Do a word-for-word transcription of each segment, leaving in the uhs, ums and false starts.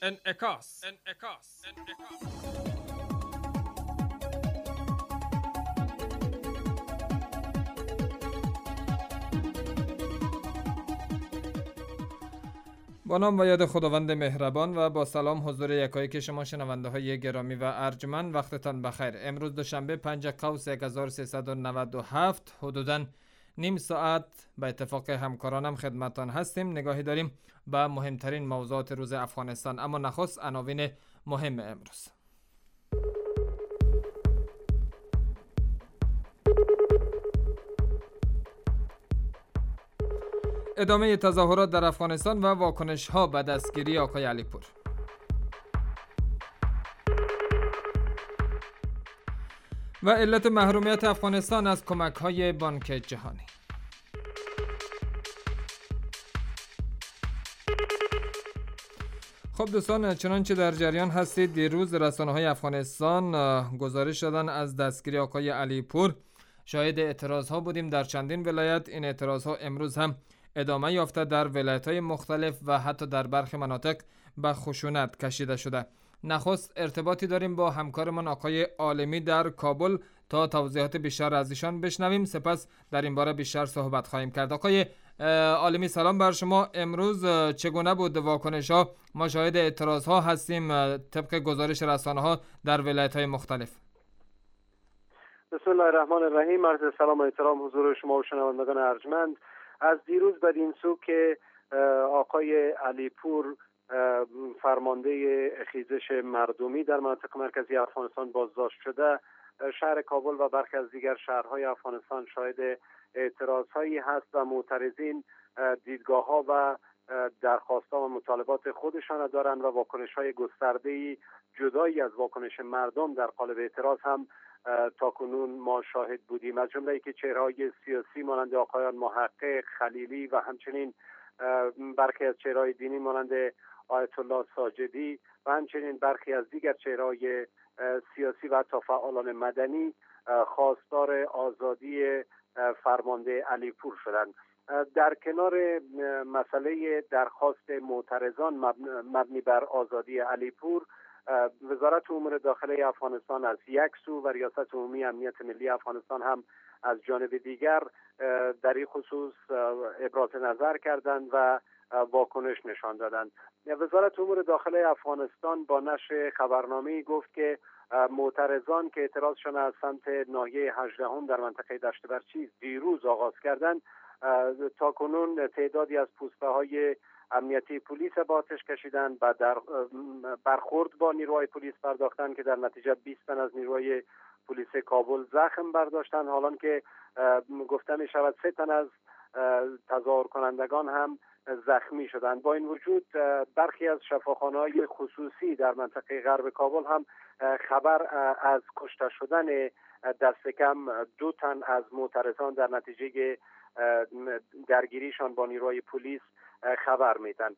انعکاس انعکاس انعکاس با نام و یاد خداوند مهربان و با سلام حضور یکایک شما شنونده های گرامی و ارجمند، وقتتان بخیر. امروز دوشنبه پنج قوس هزار و سیصد و نود و هفت، حدوداً نیم ساعت به اتفاق همکارانم خدمتان هستیم. نگاهی داریم به مهمترین موضوعات روز افغانستان، اما نخست عناوین مهم امروز. ادامه تظاهرات در افغانستان و واکنش ها به دستگیری آقای علی پور. و علت محرومیت افغانستان از کمک های بانک جهانی. خب دوستان، چنانچه در جریان هستید، دیروز رسانه های افغانستان گزارش دادن از دستگیری آقای علی پور. شاهد اعتراض ها بودیم در چندین ولایت. این اعتراض ها امروز هم ادامه یافته در ولایت های مختلف و حتی در برخی مناطق به خشونت کشیده شده. نخست ارتباطی داریم با همکارمان آقای عالمی در کابل تا توضیحات بیشتر از ایشان بشنویم، سپس در این باره بیشتر صحبت خواهیم کرد. آقای عالمی سلام بر شما. امروز چگونه بود واکنش ها؟ ما شاهد اعتراض ها هستیم طبق گزارش رسانه ها در ولایت های مختلف. بسم الله الرحمن الرحیم. عرض سلام و احترام حضور شما و شنوندگان ارجمند. از دیروز بدین سو که آقای علی پور فرمانده خیزش مردمی در مناطق مرکزی افغانستان بازداشت شده، شهر کابل و برخی از دیگر شهرهای افغانستان شاهد اعتراض هایی هست و معترضین دیدگاه ها و درخواست ها و مطالبات خودشان دارند و واکنش های گسترده‌ای جدایی از واکنش مردم در قالب اعتراض هم تا کنون ما شاهد بودیم، از جمله ای که چهره‌های سیاسی مانند آقایان محقق، خلیلی و همچنین برخی از چهره‌های دینی مانند آیت الله ساجدی و همچنین برخی از دیگر چهره‌های سیاسی و حتی فعالان مدنی خواستار آزادی فرمانده علی پور شدند. در کنار مسئله درخواست معترضان مبنی بر آزادی علی پور، وزارت امور داخله افغانستان از یک سو و ریاست عمومی امنیت ملی افغانستان هم از جانب دیگر در این خصوص ابراز نظر کردند و واکنش نشان دادند. وزارت امور داخله افغانستان با نشر خبرنامه‌ای گفت که معترضان که اعتراضشان از سمت ناحیه هجدهم در منطقه دشت برچی دیروز آغاز کردند، تا کنون تعدادی از پوسته‌های امنیتی پلیس با آتش کشیدند و در برخورد با نیروهای پلیس پرداختند که در نتیجه بیست تن از نیروهای پلیس کابل زخم برداشتند، حالان که گفته می شود سه تن از تظاهر کنندگان هم زخمی شدند. با این وجود برخی از شفاخانه‌های خصوصی در منطقه غرب کابل هم خبر از کشته شدن دست کم دو تن از معترضان در نتیجه درگیریشان با نیروهای پلیس خبر میدن.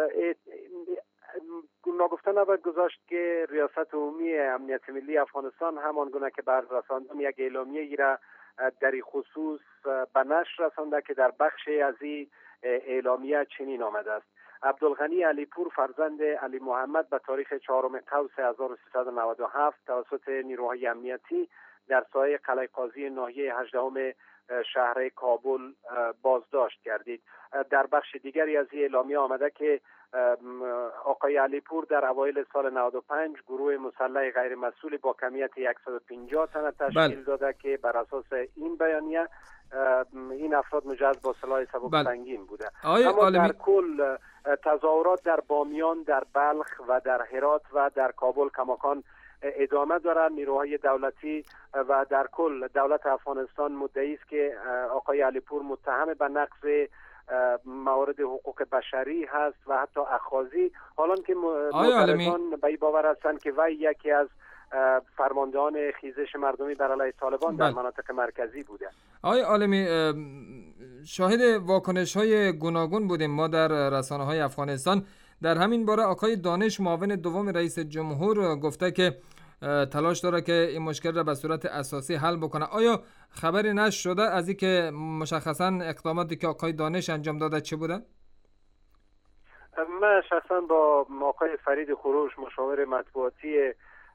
ناگفته نباید گذاشت که ریاست عمومی امنیت ملی افغانستان همان گونه که بر رساندن یک اعلامیه ای را در این خصوص به نشر رسانده که در بخشی از این اعلامیه چنین آمده است: عبدالغنی علی پور فرزند علی محمد به تاریخ چهارم قوس هزار و سیصد و نود و هفت توسط نیروهای امنیتی در سایه قلعه قاضی ناحیه هجدهم شهر کابل بازداشت کردید. در بخش دیگری از این اعلامیه آمده که آقای علی پور در اوایل سال نود و پنج گروه مسلح غیر مسئول با کمیت صد و پنجاه تن تشکیل بل. داده که بر اساس این بیانیه این افراد مجهز با سلاح سبک سنگین بوده. اما عالمی... در کل تظاهرات در بامیان، در بلخ و در هرات و در کابل کماکان ادامه دارند. نیروهای دولتی و در کل دولت افغانستان مدعی است که آقای علی پور متهم به نقض موارد حقوق بشری هست و حتی اخاذی، حالان که معترضان به این باور هستند که وی یکی از فرماندهان خیزش مردمی بر علیه طالبان در مناطق مرکزی بوده. آقای عالمی، شاهد واکنش های گوناگون بودیم ما در رسانه های افغانستان. در همین باره آقای دانش، معاون دوم رئیس جمهور، گفته که تلاش داره که این مشکل را به صورت اساسی حل بکنه. آیا خبری نشر شده از این که مشخصا اقداماتی که آقای دانش انجام داده چه بوده؟ من شخصا با آقای فرید خروش مشاور مطبوعاتی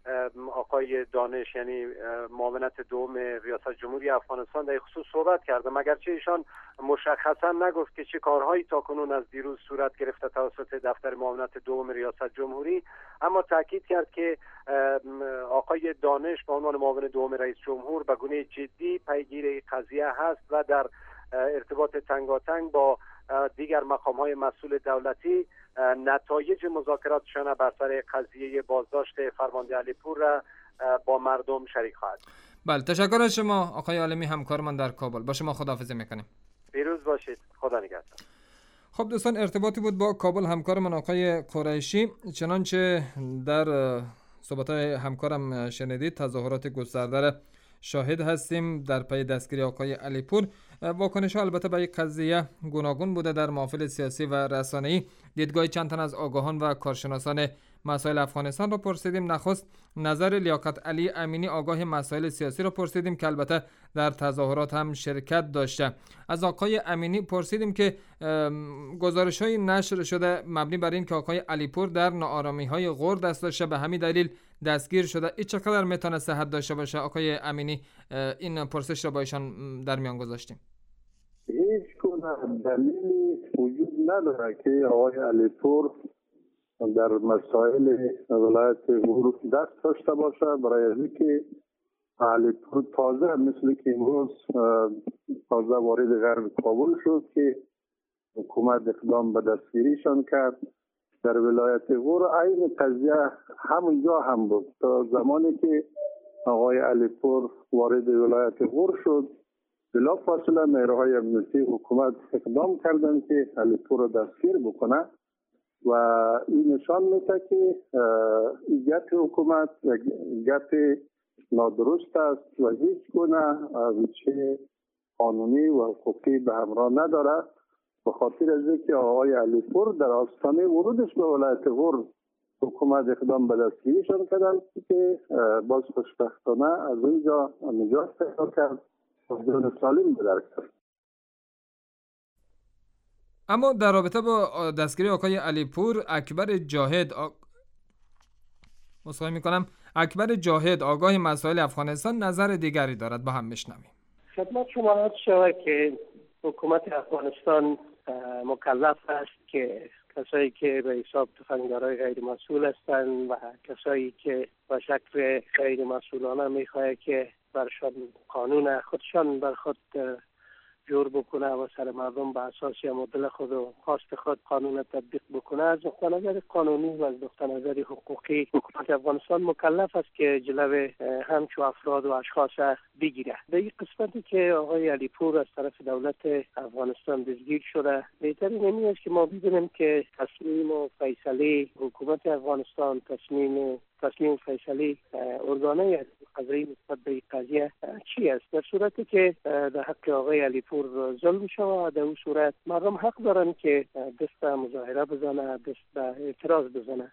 آقای دانش یعنی معاونت دوم ریاست جمهوری افغانستان در خصوص صحبت کردم، اگرچه ایشان مشخصا نگفت که چه کارهایی تاکنون از دیروز صورت گرفته توسط دفتر معاونت دوم ریاست جمهوری، اما تاکید کرد که آقای دانش به عنوان معاون دوم رئیس جمهور به گونه جدی پیگیر قضیه هست و در ارتباط تنگاتنگ با دیگر مقام‌های مسئول دولتی نتایج مذاکراتشان بر سر قضیه بازداشت فرمانده علیپور را با مردم شریک خواهد. بله، تشکر از شما آقای عالمی، همکارمان در کابل. با شما خداحافظی میکنیم. پیروز باشید. خدا نگهدار. خب دوستان، ارتباطی بود با کابل همکارمان آقای قریشی. چنانچه در صحبت‌های همکارم شنیدید، تظاهرات گسترده شاهد هستیم در پی دستگیری آقای علیپور. واکنش ها البته به این قضیه گوناگون بوده در محافل سیاسی و رسانه‌ای. دیدگاه چند تن از آگاهان و کارشناسان مسائل افغانستان را پرسیدیم. نخست نظر لیاقت علی امینی آگاه مسائل سیاسی را پرسیدیم که البته در تظاهرات هم شرکت داشته. از آقای امینی پرسیدیم که گزارش‌های نشر شده مبنی بر این که آقای علیپور در ناآرامی‌های غور دست داشته، به همین دلیل دستگیر شده. این چقدر میتونه صحت داشته باشه؟ آقای امینی، این پرسش را با ایشان در میان گذاشتیم. هیچ گونه دلیلی وجود نداره که آقای علیپور در مسائل ولایت غور دست داشته باشه، برای اینکه علیپور تازه مثل که امروز تازه وارد غرب کابل شد که حکومت اقدام به دستگیریشان کرد. در ولایت غور این قضیه همونجا هم بود. تا زمانی که آقای علیپور وارد ولایت غور شد، بلافاصله نیروهای امنیتی حکومت اقدام کردند که علیپور را دستگیر بکنه و این نشان میده که گپ حکومت گپ نادرست است و هیچ گونه وجه قانونی و حقوقی به همراه نداره، به خاطر از اینکه آقای علیپور در آستانه ورودش به ولایت غور حکومت اقدام به دستگیریشان کردند که باز خوشبختانه از اونجا نجات پیدا کرد و جان سالم به در کرد. اما در رابطه با دستگیری آقای علیپور، اکبر جاهد آ... مصاحبه میکنم اکبر جاهد آگاه مسائل افغانستان نظر دیگری دارد. با هم میشنویم. خدمت شما عرض شود که حکومت افغانستان مکلف است که کسایی که به حساب تفنگدارای غیر مسئول هستند و کسایی که به شکل غیر مسئولانه میخواهد که برشان قانون خودشان بر خود جور بکنه و سر مردم به اساس مدل خود و خواست خود قانون تطبیق بکنه، از نقطه نظر قانونی و از نقطه نظر حقوقی حکومت افغانستان مکلف است که جلوه همچو افراد و اشخاص بگیره. به این قسمتی که آقای علیپور از طرف دولت افغانستان دستگیر شده، بهتر این است که ما ببینیم که تصمیم و فیصله حکومت افغانستان، تصمیم تصمیم فیصله ارگانه قضایی نسبت به این قضیه چی است. در صورتی که در حق آقای علیپور ظلم شود، در اون صورت مردم حق دارن که دست به مظاهره بزنه، دست به اعتراض بزنه.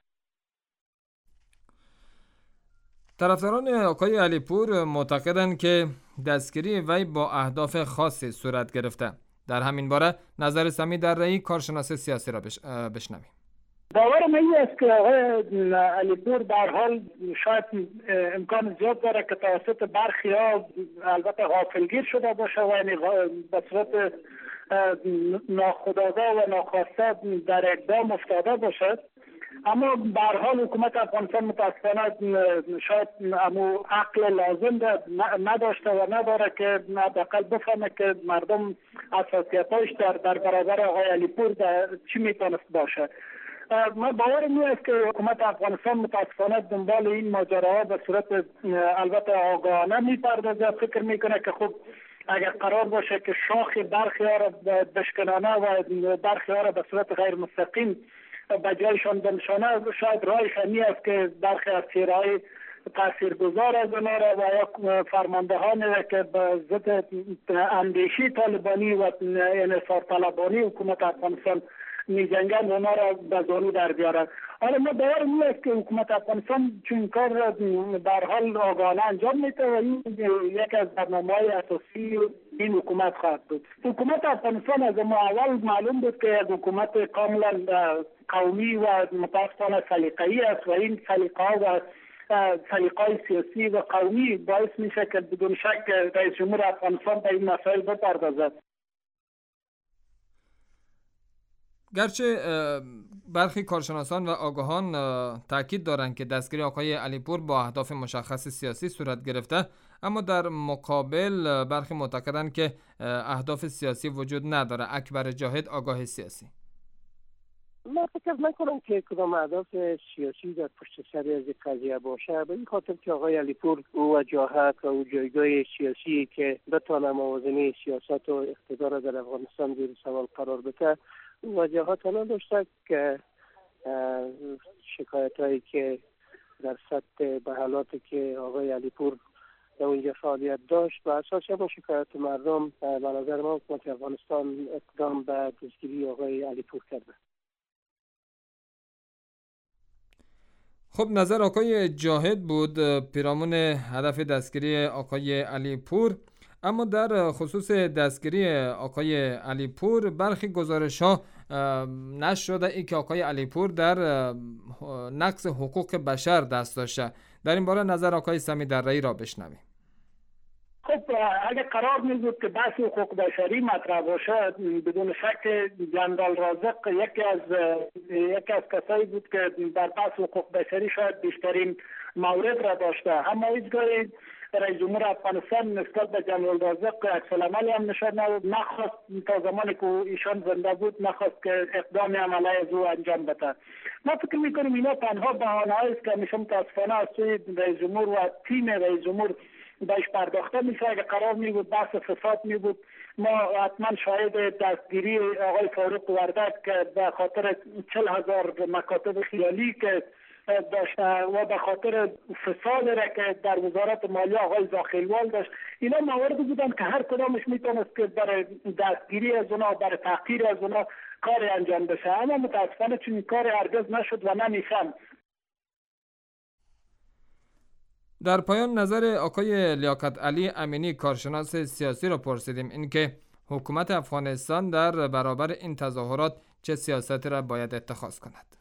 طرفداران آقای علیپور معتقدند که دستگیری وی با اهداف خاصی صورت گرفته. در همین باره نظر سمی دررایی کارشناس سیاسی را بشنویم. باور من این است که آقای علیپور در حال شاید امکان زیاد داره که توسط برخی ها البته غافلگیر شده باشه و یعنی به صورت ناخودآگاه و ناخواسته در اقدام افتاده باشد. اما به هر حال حکومت افغانستان متاسفانه شاید امو عقل لازم نداشته و نداره که حداقل بفهمه که مردم حساسیتاش در در برابر آقای علیپور چی میتونست باشه. من باور می است که حکومت افغانستان متاسفانه دنبال این ماجراها به صورت البته آگاهانه میپردازه. فکر میکنه که خب اگر قرار باشه که شاخ برخی ها را بشکنانه و برخی ها را به صورت غیر مستقیم به جایشان بنشانه، شاید راهش همی است که برخی از چهره‌های تاثیرگذار از آنها را و یا فرماندهانی که به ضد اندیشی طالبانی و انحصار طلبانی حکومت افغانستان می جنگن اونا را به زانو در بیارن. حالا ما باورم این است که حکومت افغانستان چون کار را در حال آگاهانه انجام میده و این یک از برنامه‌های اساسی این حکومت خواهد بود. حکومت افغانستان از اول معلوم بود که یک حکومت کاملا قومی و متاسفانه سلیقه‌ای است و این سلیقه‌ها و سلیقه‌های سیاسی و قومی باعث میشه که بدون شک رئیس جمهور افغانستان به این مسائل بپردازد. گرچه برخی کارشناسان و آگاهان تاکید دارند که دستگیری آقای علیپور با اهداف مشخص سیاسی صورت گرفته، اما در مقابل برخی معتقدند که اهداف سیاسی وجود نداره. اکبر جاهد، آگاه سیاسی: من فکر نکنم که کدام اهداف سیاسی در پشت سر از قضیه باشه، به این خاطر که آقای علیپور او وجاهت و او جایگاه سیاسی که بتونه موازنه سیاست و اقتدار در افغانستان زیر سوال قرار بده وجاهت نداشته که شکایت هایی که در سطح به حالاتی که آقای علیپور در اونجا فعالیت داشت و اساس همون شکایت مردم به نظر ما حکومت افغانستان اقدام به دستگیری آقای علیپور کرده. خب، نظر آقای جاهد بود پیرامون هدف دستگیری آقای علیپور. اما در خصوص دستگیری آقای علیپور برخی گزارش ها نشر شده ای که آقای علیپور در نقض حقوق بشر دست داشته. در این باره نظر آقای سمی درایی را بشنویم. خب اگر قرار می بود که بحث حقوق بشری مطرح باشه، بدون شک جنرال رازق یکی از یکی از کسایی بود که در بحث حقوق بشری شاید بیشترین مورد را داشته. اما هیچ گاهی رئیس جمهور افغانستان نسبت به جنرال رازق عکس العملی هم نشان نداد، نخواست تا زمانی که ایشان زنده بود نخواست که اقدامی هم علیه از او انجام بده. ما فکر میکنیم اینا تنها بهانه‌ای است که همیشه متاسفانه از سوی رئیس جمهور و تیم رئیس جمهور بهش پرداخته میشه. اگه قرار می بود بحث فساد می بود، ما حتما شاهد دستگیری آقای فاروق وردک که به خاطر چل هزار مکاتب خیالی که داشت و به خاطر فساد را که در وزارت مالیه آقای زاخیلوال داشت، اینا موارد بودن که هر کدامش میتونست که برای دستگیری از اونا، برای تحقیر از اونا کار انجام بشه. اما متاسفانه چون کار هرگز نشد و نمیشن. در پایان نظر آقای لیاقت علی امینی کارشناس سیاسی را پرسیدیم اینکه حکومت افغانستان در برابر این تظاهرات چه سیاستی را باید اتخاذ کند.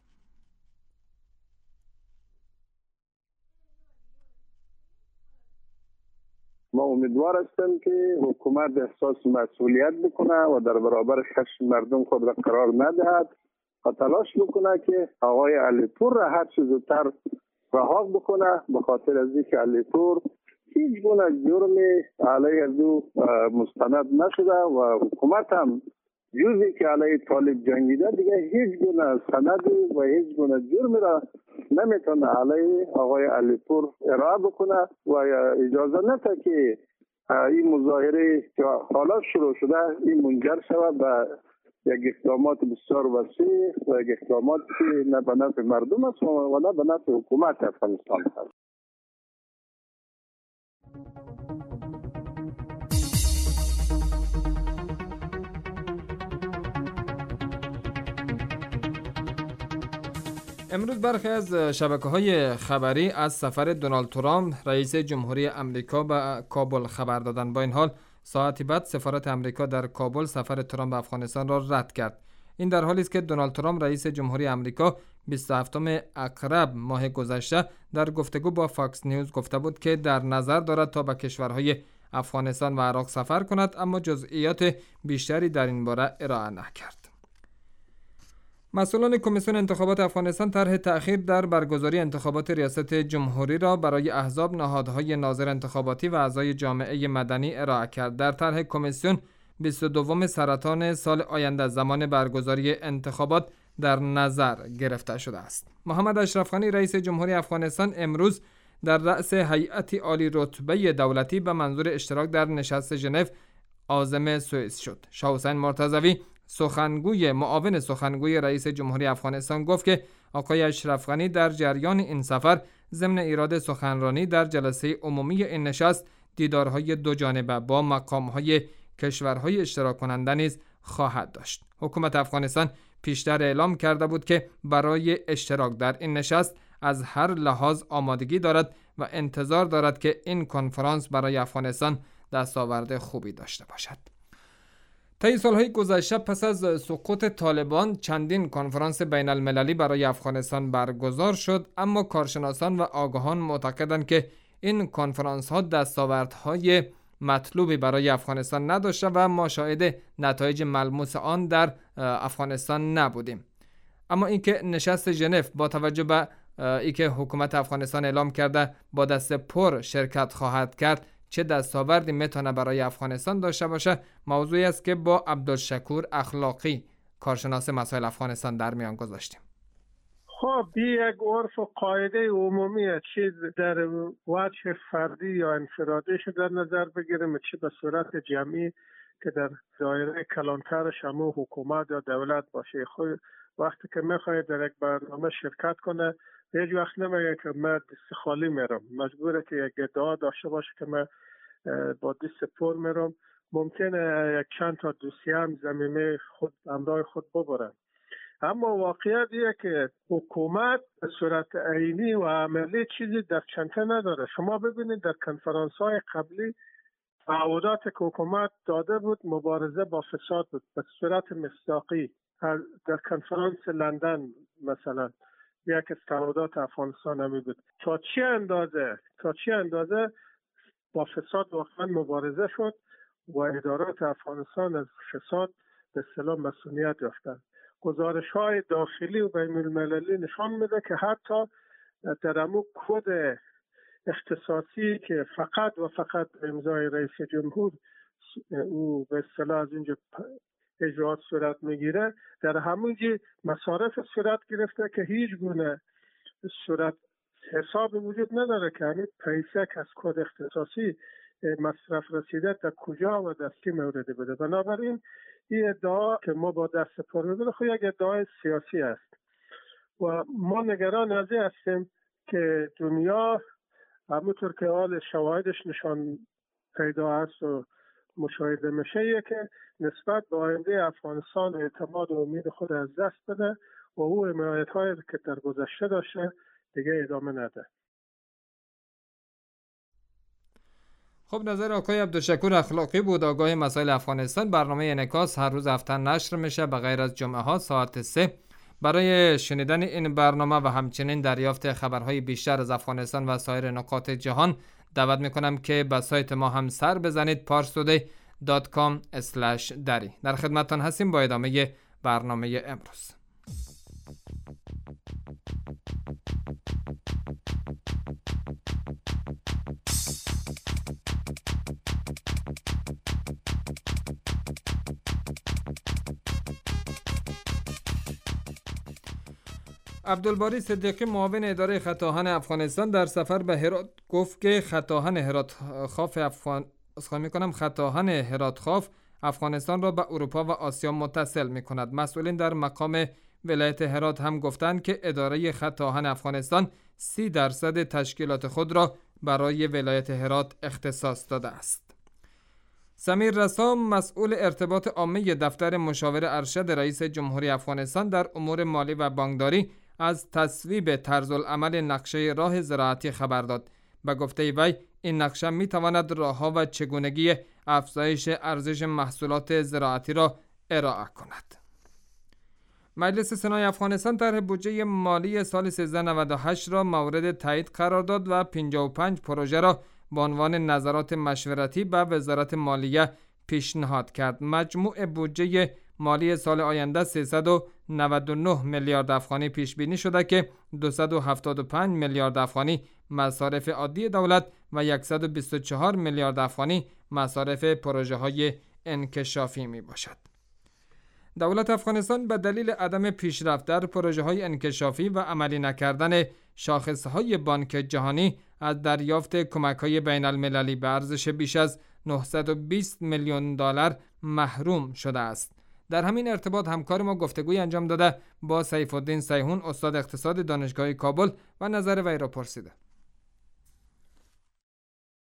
ما امیدوار هستیم که حکومت احساس مسئولیت بکنه و در برابر خشم مردم خود را قرار ندهد و تلاش بکنه که آقای علیپور را هر چه زودتر رها بکنه، به خاطر از اینکه علیپور هیچ گونه جرمی علیه از او مستند نشده و حکومت هم جزی که علیه طالب جنگیده دیگه هیچ گونه سندی و هیچ گونه جرمی را نمیتونه علیه آقای علیپور ارائه بکنه و اجازه نده که این مظاهره که حالا شروع شده این منجر شود به یک اقدامات بسیار وسیع و یک اقدامات که نه به نفع مردم است و نه به نفع حکومت افغانستان است. امروز برخی از شبکه‌های خبری از سفر دونالد ترامپ رئیس جمهوری آمریکا به کابل خبر دادند. با این حال ساعتی بعد سفارت آمریکا در کابل سفر ترامپ به افغانستان را رد کرد. این در حالی است که دونالد ترامپ رئیس جمهوری آمریکا بیست و هفتم اکرب ماه گذشته در گفتگو با فاکس نیوز گفته بود که در نظر دارد تا به کشورهای افغانستان و عراق سفر کند، اما جزئیات بیشتری در این باره ارائه نکرد. مسئولان کمیسیون انتخابات افغانستان طرح تأخیر در برگزاری انتخابات ریاست جمهوری را برای احزاب، نهادهای ناظر انتخاباتی و اعضای جامعه مدنی ارائه کرد. در طرح کمیسیون بیست و دوم سرطان سال آینده زمان برگزاری انتخابات در نظر گرفته شده است. محمد اشرف غنی رئیس جمهوری افغانستان امروز در رأس هیئتی عالی رتبه دولتی به منظور اشتراک در نشست ژنو عازم سوئیس شد. شاه حسین مرتضوی سخنگوی معاون سخنگوی رئیس جمهوری افغانستان گفت که آقای اشرف غنی در جریان این سفر ضمن ایراد سخنرانی در جلسه عمومی این نشست دیدارهای دو جانبه با مقامهای کشورهای اشتراک کننده نیز خواهد داشت. حکومت افغانستان پیشتر اعلام کرده بود که برای اشتراک در این نشست از هر لحاظ آمادگی دارد و انتظار دارد که این کنفرانس برای افغانستان دستاورد خوبی داشته باشد. طی سالهای گذشته پس از سقوط طالبان چندین کنفرانس بین المللی برای افغانستان برگزار شد، اما کارشناسان و آگاهان معتقدند که این کنفرانس ها دستاوردهای مطلوبی برای افغانستان نداشته و ما شاهد نتایج ملموس آن در افغانستان نبودیم. اما اینکه نشست ژنو با توجه به اینکه حکومت افغانستان اعلام کرده با دست پر شرکت خواهد کرد چه دستاوردی میتونه برای افغانستان داشته باشه، موضوعی است که با عبدالشکور اخلاقی کارشناس مسائل افغانستان در میان گذاشتیم. خب یک عرف و قاعده عمومی چیز در وجه فردی یا انفرادیش در نظر بگیریم، چه به صورت جمعی که در دایره کلانترش همون حکومت یا دولت باشه. خود وقتی که میخواد در یک برنامه شرکت کنه هیچ وقت نمیگه که من دست خالی میرم، مجبوره که یک ادعا داشته باشه که من با دست پر میرم. ممکنه یک چند تا دوسیه هم زمینه خود همراه خود ببرن، اما واقعیت اینه که حکومت به صورت عینی و عملی چیزی در چنته نداره. شما ببینید در کنفرانس های قبلی تعهدات که حکومت داده بود مبارزه با فساد بود به صورت مصداقی. در کنفرانس لندن مثلا یک از تعهدات افغانستان همی بود تا چه اندازه تا چه اندازه با فساد واقعا مبارزه شد و ادارات افغانستان از فساد به اصطلاح مسئولیت یافتند. گزارش های داخلی و بین المللی نشان میده که حتی در امو کد اختصاصی که فقط و فقط امضای رئیس جمهور او به اصطلاح از اینجا اجرات صورت میگیره، در همونجی مصارف صورت گرفته که هیچ گونه صورت حساب وجود نداره که همین پیسه که از کد اختصاصی مصرف رسیده در کجا و در چه موردی بوده. بنابراین این ادعا که ما با دست پر می‌بینیم خود یک ادعای سیاسی است و ما نگران از این هستیم که دنیا همونطور که حال شواهدش نشان پیدا است و مشاهده میشه که نسبت به آینده افغانستان اعتماد و امید خود از دست بده و او حمایت‌هایی که در گذشته داشته دیگه ادامه نده. خب نظر آقای عبدالشکور اخلاقی بود، آگاه مسائل افغانستان. برنامه انعکاس هر روز هفته نشر میشه به غیر از جمعه ها ساعت سه. برای شنیدن این برنامه و همچنین دریافت خبرهای بیشتر از افغانستان و سایر نقاط جهان دعوت میکنم که به سایت ما هم سر بزنید پارستودی دات کام اسلش دری. در خدمتتان هستیم با ادامه برنامه امروز. عبدالباری صدیقی معاون اداره خطاهان افغانستان در سفر به هرات گفت که خطاهان هرات خاف افغان اسخای میکنم خطاهان هرات خاف افغانستان را به اروپا و آسیا متصل میکند. مسئولین در مقام ولایت هرات هم گفتند که اداره خطاهان افغانستان سی درصد تشکیلات خود را برای ولایت هرات اختصاص داده است. سمیر رسام مسئول ارتباط عامه دفتر مشاور ارشد رئیس جمهوری افغانستان در امور مالی و بانکداری از تصویب طرزالعمل نقشه راه زراعتی خبر داد. به گفته وی این نقشه می تواند راهها و چگونگی افزایش ارزش محصولات زراعتی را ارائه کند. مجلس سنای افغانستان طرح بودجه مالی سال سیزده نود و هشت را مورد تایید قرار داد و پنجاه و پنج پروژه را به عنوان نظرات مشورتی به وزارت مالیه پیشنهاد کرد. مجموع بودجه مالی سال آینده سیصد و نود و نه میلیارد افغانی پیش بینی شده که دویست و هفتاد و پنج میلیارد افغانی مصارف عادی دولت و صد و بیست و چهار میلیارد افغانی مصارف پروژه های انکشافی می باشد. دولت افغانستان به دلیل عدم پیشرفت در پروژه های انکشافی و عملی نکردن شاخص های بانک جهانی از دریافت کمک های بین المللی به ارزش بیش از نهصد و بیست میلیون دلار محروم شده است. در همین ارتباط همکار ما گفتگوی انجام داده با سیف الدین سیحون استاد اقتصاد دانشگاه کابل و نظر وی را پرسیده.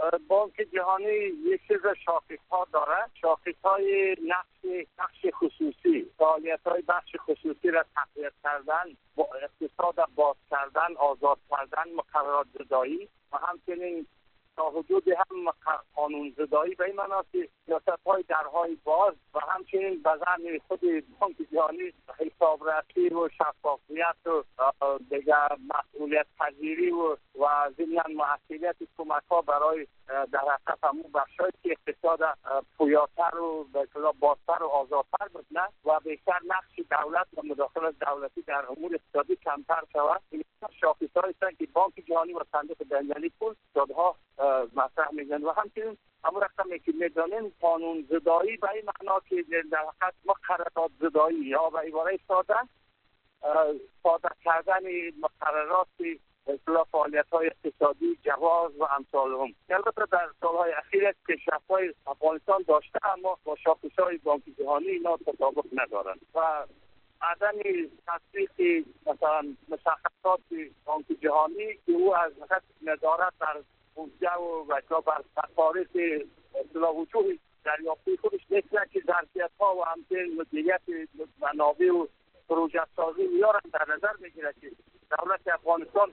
بانک جهانی یک چیز شاخص ها داره، شاخص های نقش بخش خصوصی، فعالیت های بخش خصوصی را تقویت کردن، با اقتصاد باز کردن، آزاد کردن، مقررات زدایی و همچنین تا حدود هم قانون زدایی به این معنی که سیاست های درهای باز و همچنین به ذهن خود بانک جهانی حسابرسی و شفافیت و دیگر مسئولیت پذیری و و ضمن مسئولیت کمک ها برای در حقیقت همون بخشایی که اقتصاد پویاتر و به اصطلاح بازتر و آزادتر بدنه و بیشتر نقش دولت و مداخلت دولتی در امور اقتصادی کمتر شود. این شاخص‌هایی هستند که بانک جهانی و صندوق بین‌المللی پول دادها مطرح می‌کنند و همچنین همون رقمی که می‌دانیم قانون زدایی به این معنا که در حقیقت مقررات زدایی یا به عباره ساده ساده کردن مقررات اصلاح فعالیت‌های اقتصادی جواز و امثالهم. البته در سال‌های اخیر پیشرفت‌های افغانستان داشته اما با شاخص‌های بانک جهانی اینا تطابق ندارند و عدم تطبیق مثلا مشخصات بانک جهانی که او از حقیقت نظارت در بودجه و وجه بر مصارف اصلاح وجوه دریافتی خودش نکنه که ظرفیت‌ها و همچنین مدیریت منابع و پروژه سازی میارن در نظر میگیره که دولت افغانستان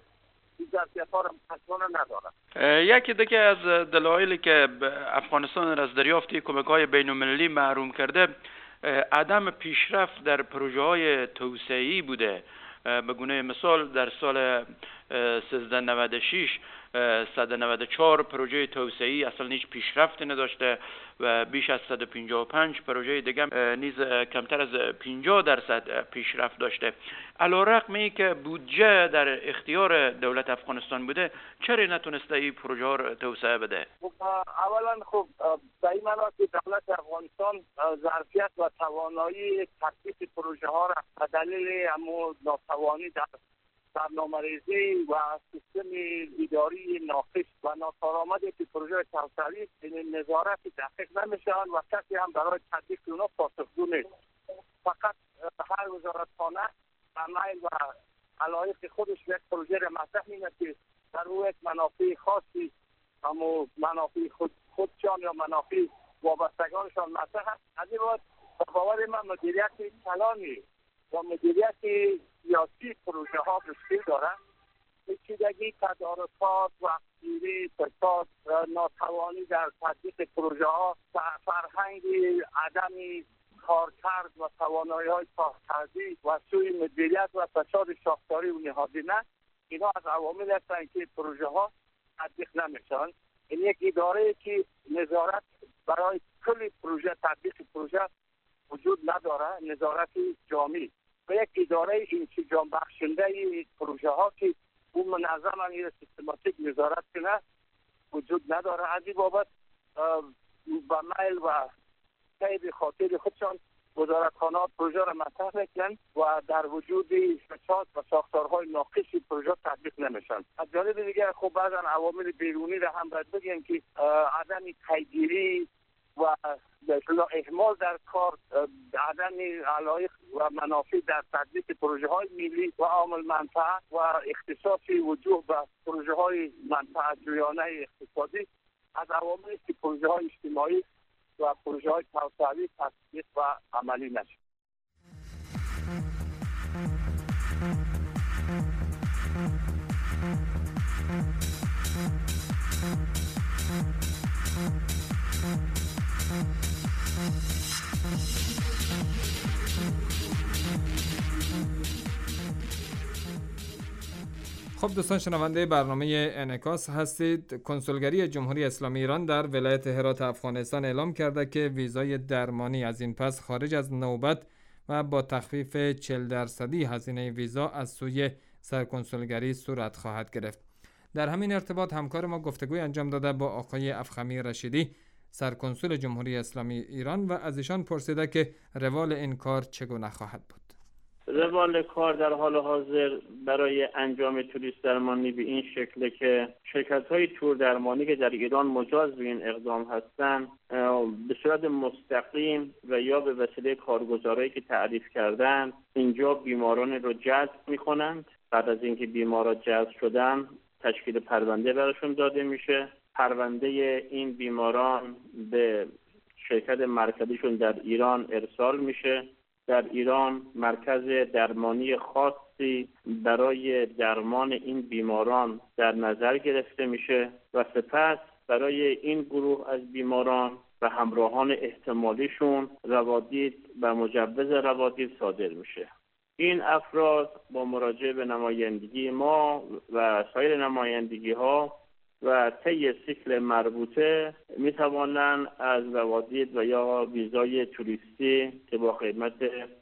یکی دیگه از دلایلی که افغانستان از دریافت کمک‌های بین‌المللی محروم کرده عدم پیشرفت در پروژه‌های توسعه‌ای بوده. به گونه مثال در سال سیزده نود و شش صد و نود و چهار پروژه توسعه‌ای اصلا هیچ پیشرفتی نداشته و بیش از صد و پنجاه و پنج پروژه دیگه نیز کمتر از پنجاه درصد پیشرفت داشته. علی‌رغم اینکه بودجه در اختیار دولت افغانستان بوده، چرا نتونسته این پروژه ها رو توسعه بده؟ خب اولا خب به این معنی که دولت افغانستان ظرفیت و توانایی تطبیق پروژه ها را به دلیل امو ناتوانی در برنامه‌ریزی و سیستم اداری ناقص و ناکارآمدی که پروژه توسعه‌ای این نظارت دقیق نمیشن و کسی هم برای تطبیق اونها پاسخگو نیست. فقط هر وزارتخانه عمل و علایق خودش یک پروژه را مطرح می‌کنه که در او یک منافع خاصی اما منافع خود خودشان یا منافع وابستگانشان مطرح است. از این بعد باور من مدیریت کلانی و مدیریت سیاسی پروژه ها مشکل دارند. پیچیدگی تدارکات، وقتگیری، فساد، ناتوانی در تطبیق پروژه ها، فرهنگ عدم کارکرد و توانایی های کارکردی و سوی مدیریت و فساد ساختاری و نهادینه، اینا از عوامل هستند که پروژه ها تطبیق نمیشن. این یک اداره که نظارت برای کل پروژه تطبیق پروژه وجود نداره، نظارت جامعی و یک اداره انسجام بخشنده پروژه ها که اون منظم این سیستماتیک نظارت کنه وجود نداره. از این بابت با میل و قید خاطر خودشان وزارتخانه‌ها پروژه را مطرح میکنن و در وجود فساد و ساختارهای ناقص پروژه تطبیق نمیشن. از جانب دیگر خب بعضا عوامل بیرونی را هم باید بگیم که عدم پیگیری و اهمال در کار، عدم علایق و منافع در تطبیق پروژه های ملی و عامل منفعت و اختصاص وجوه به پروژه های منفعت جویانه اقتصادی از عوامل که پروژه های اجتماعی و پروژه های توسعه‌ای تطبیق و عملی نشد. خب دوستان شنونده برنامه انعکاس هستید. کنسولگری جمهوری اسلامی ایران در ولایت هرات افغانستان اعلام کرده که ویزای درمانی از این پس خارج از نوبت و با تخفیف چهل درصدی هزینه ویزا از سوی سرکنسولگری صورت خواهد گرفت. در همین ارتباط همکار ما گفتگوی انجام داده با آقای افخمی رشیدی، سرکنسول جمهوری اسلامی ایران، و از ایشان پرسیده که روال این کار چگونه خواهد بود. روال کار در حال حاضر برای انجام توریست درمانی به این شکله که شرکت‌های تور درمانی که در ایران مجاز به این اقدام هستند به صورت مستقیم و یا به وسیله کارگزارایی که تعریف کردن اینجا بیماران رو جذب می‌کنند. بعد از اینکه بیماران جذب شدن تشکیل پرونده براشون داده میشه پرونده این بیماران به شرکت مرکزیشون در ایران ارسال میشه. در ایران مرکز درمانی خاصی برای درمان این بیماران در نظر گرفته میشه و سپس برای این گروه از بیماران و همراهان احتمالیشون روادید و مجوز روادید صادر میشه. این افراد با مراجعه به نمایندگی ما و سایر نمایندگی ها و طی سیکل مربوطه می توانند از روادید و یا ویزای توریستی که با قیمت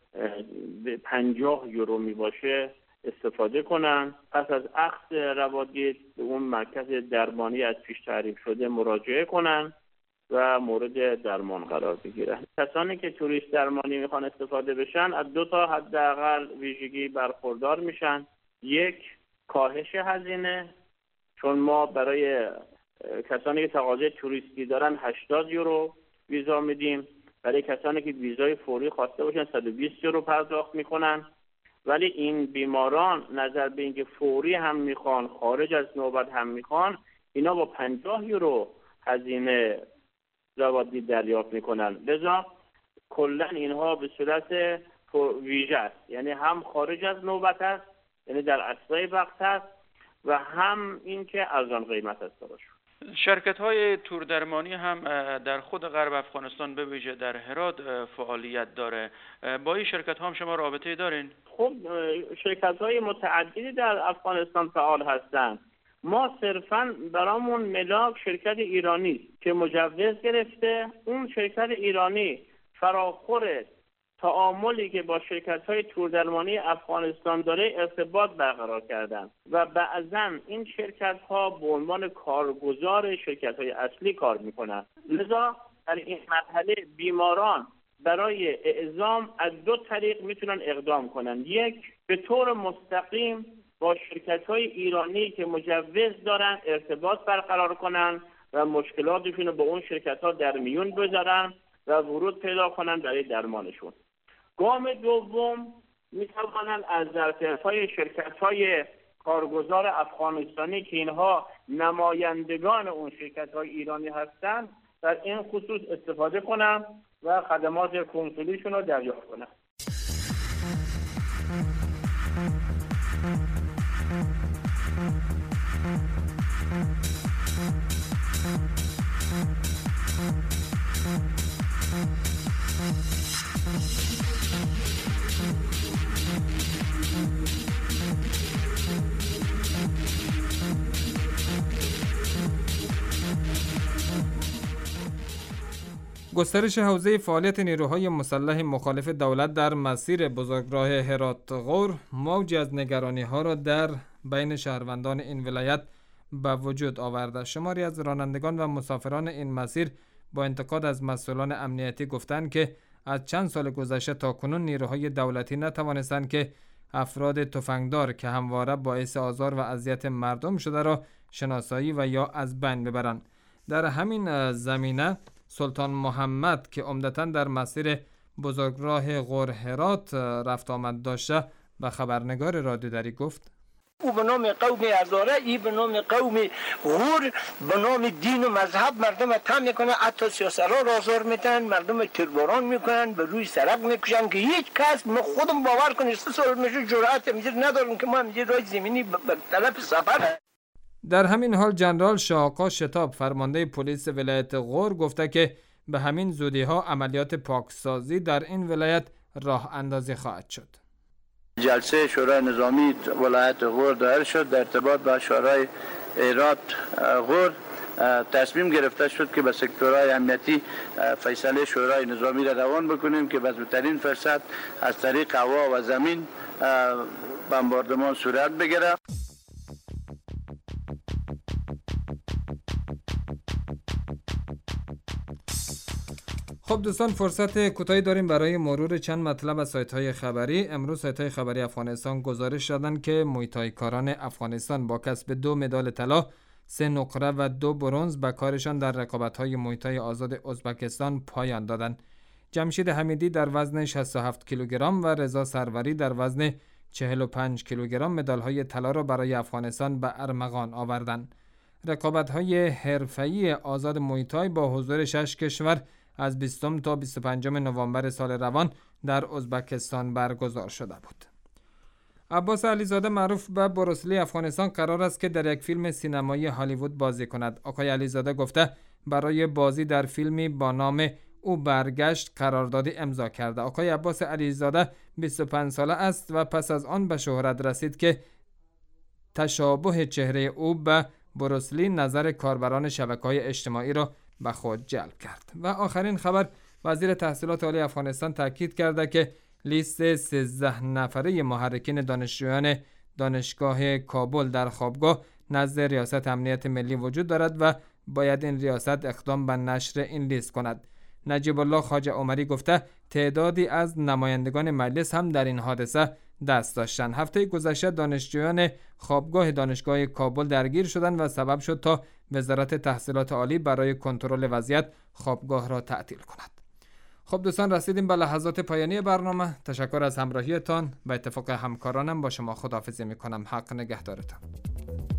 پنجاه یورو می باشه استفاده کنند. پس از اخذ روادید به اون مرکز درمانی از پیش تعریف شده مراجعه کنند و مورد درمان قرار بگیرن. کسانی که توریست درمانی میخوان استفاده بشن از دو تا حداقل ویژگی برخوردار میشن. یک، کاهش هزینه، چون ما برای کسانی که تقاضای توریستی دارن هشتاد یورو ویزا میدیم، برای کسانی که ویزای فوری خواسته باشن صد و بیست یورو پرداخت میکنن. ولی این بیماران نظر به اینکه فوری هم میخوان، خارج از نوبت هم میخوان، اینا با پنجاه یورو هزینه روادید دریافت میکنن. لذا کلا اینها به صورت ویژه است، یعنی هم خارج از نوبت است، یعنی در اسرع وقت است، و هم اینکه ارزان قیمت است براشون. شرکت های تور درمانی هم در خود غرب افغانستان به ویژه در هرات فعالیت داره. با این شرکت ها هم شما رابطه دارین؟ خب شرکت های متعددی در افغانستان فعال هستند. ما صرفاً برامون ملاک شرکت ایرانی است که مجوز گرفته. اون شرکت ایرانی فراخور تعاملی که با شرکت‌های توردرمانی افغانستان داره ارتباط برقرار کردن و بعضاً این شرکت‌ها به عنوان کارگزار شرکت‌های اصلی کار می‌کنن. لذا در این مرحله بیماران برای اعزام از دو طریق میتونن اقدام کنن. یک، به طور مستقیم با شرکت‌های ایرانی که مجوز دارن ارتباط برقرار کنن و مشکلاتشون رو با اون شرکت‌ها در میون بذارن و ورود پیدا کنن برای درمانشون. گام دوم میتوانند از ظرفیت‌های شرکت‌های کارگزار افغانستانی که اینها نمایندگان اون شرکت‌های ایرانی هستند در این خصوص استفاده کنند و خدمات کنسولیشون رو دریافت کنند. گسترش حوزه فعالیت نیروهای مسلح مخالف دولت در مسیر بزرگراه هرات غور موجی از نگرانی‌ها را در بین شهروندان این ولایت به وجود آورده. شماری از رانندگان و مسافران این مسیر با انتقاد از مسئولان امنیتی گفتند که از چند سال گذشته تا کنون نیروهای دولتی نتوانستند که افراد تفنگدار که همواره باعث آزار و اذیت مردم شده را شناسایی و یا از بین ببرند. در همین زمینه سلطان محمد که عمدتاً در مسیر بزرگراه غور هرات رفت آمد داشته به خبرنگار رادیو دری گفت: او به نام قوم هزاره، ای به نام قوم غور، به نام دین و مذهب مردم تم میکنه، حتی سیاست‌ها را آزار میتن، مردم تیرباران میکنن، به روی سرک میکشن که هیچ کس خودم باور کنه سه سال میشه جرأت میگیر ندارم که ما میگه راه زمینی به طرف سفر. در همین حال جنرال شاقا شتاب فرمانده پلیس ولایت غور گفته که به همین زودی ها عملیات پاکسازی در این ولایت راه اندازی خواهد شد. جلسه شورای نظامی ولایت غور دایر شد. در ارتباط با شورای هرات غور تصمیم گرفته شد که به سکتورهای امنیتی فیصله شورای نظامی را روان بکنیم که به زودترین فرصت از طریق هوا و زمین بمباردمان صورت بگیره. خب دوستان، فرصت کوتاهی داریم برای مرور چند مطلب از سایت‌های خبری. امروز سایت‌های خبری افغانستان گزارش دادند که موی‌تای‌کاران افغانستان با کسب دو مدال طلا، سه نقره و دو برنز به کارشان در رقابت‌های موی‌تای آزاد ازبکستان پایان دادند. جمشید حمیدی در وزن شصت و هفت کیلوگرم و رضا سروری در وزن چهل و پنج کیلوگرم مدال‌های طلا را برای افغانستان به ارمغان آوردند. رقابت‌های حرفه‌ای آزاد مویتای با حضور شش کشور از بیستم تا بیست و پنجم نوامبر سال روان در ازبکستان برگزار شده بود. عباس علیزاده معروف به بروسلی افغانستان قرار است که در یک فیلم سینمایی هالیوود بازی کند. آقای علیزاده گفته برای بازی در فیلمی با نام او برگشت قراردادی امضا کرده. آقای عباس علیزاده بیست و پنج ساله است و پس از آن به شهرت رسید که تشابه چهره او به بروسلی نظر کاربران شبکه‌های اجتماعی را به خود جلب کرد. و آخرین خبر، وزیر تحصیلات عالی افغانستان تاکید کرده که لیست سیزده نفره محرکین دانشجویان دانشگاه کابل در خوابگاه نزد ریاست امنیت ملی وجود دارد و باید این ریاست اقدام به نشر این لیست کند. نجیب الله خواجه عمری گفته تعدادی از نمایندگان مجلس هم در این حادثه دست داشتند. هفته گذشته دانشجویان خوابگاه دانشگاه کابل درگیر شدند و سبب شد تا وزارت تحصیلات عالی برای کنترل وضعیت خوابگاه را تعطیل کند. خب دوستان، رسیدیم به لحظات پایانی برنامه. تشکر از همراهیتان. به اتفاق همکارانم با شما خداحافظی میکنم. حق نگهدارتان.